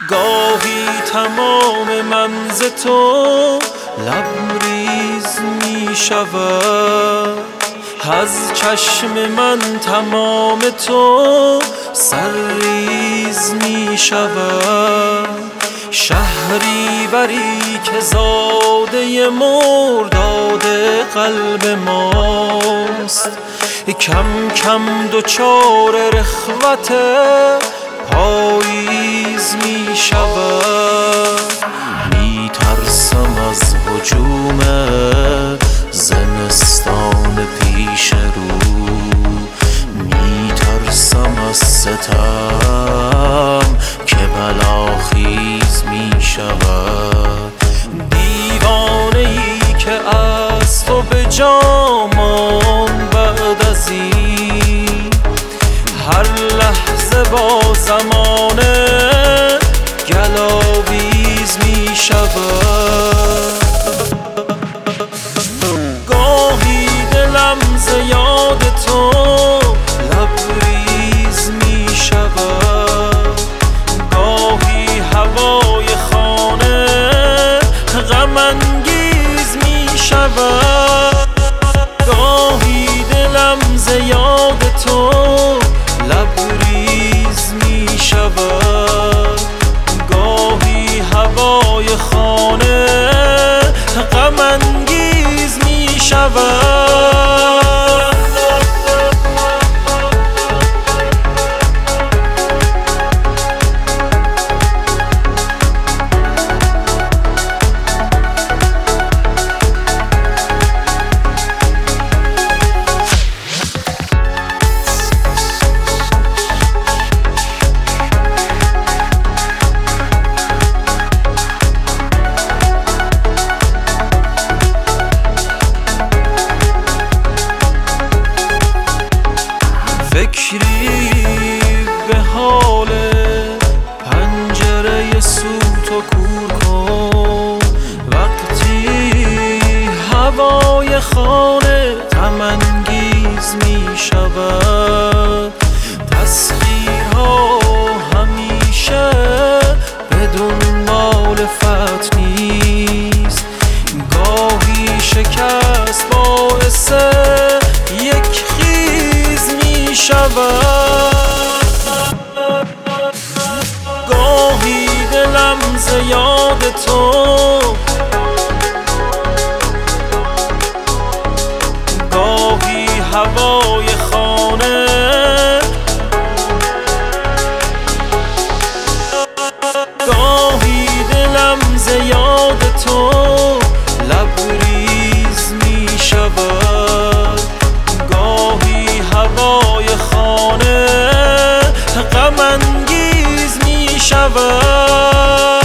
گاهی تمام من ز تو لبریز می شود، از چشم من تمام تو سرریز می شود. شهری بری که زاده مرداد قلب ماست، کم کم دچار رخوت پاییز می شود. می ترسم از هجوم زمستان پیش رو، می ترسم از ستم که بلاخیز می شود. دیوانه ای که از تو به جامان بعد از این، هر لحظه با زمانه گلاویز می شود. گاهی دلم ز یاد تو لبریز می شود، گاهی هوای خانه غم انگیز می شود. گاهی دلم ز یاد تو لبریز می شود، گاهی هوای خانه غم انگیز می شود. فکری به حال پنجره سوت و کور کن، وقتی هوای خانه غم انگیز می شود. تسخیرها همیشه بدون مالفت نیست، گاهی شکست باعث یک خیز می شود. گاهی دلم ز یاد تو، گاهی هوای خانه، گاهی دلم ز یاد تو لبریز می شود، گاهی هوای خانه غم انگیز می شود.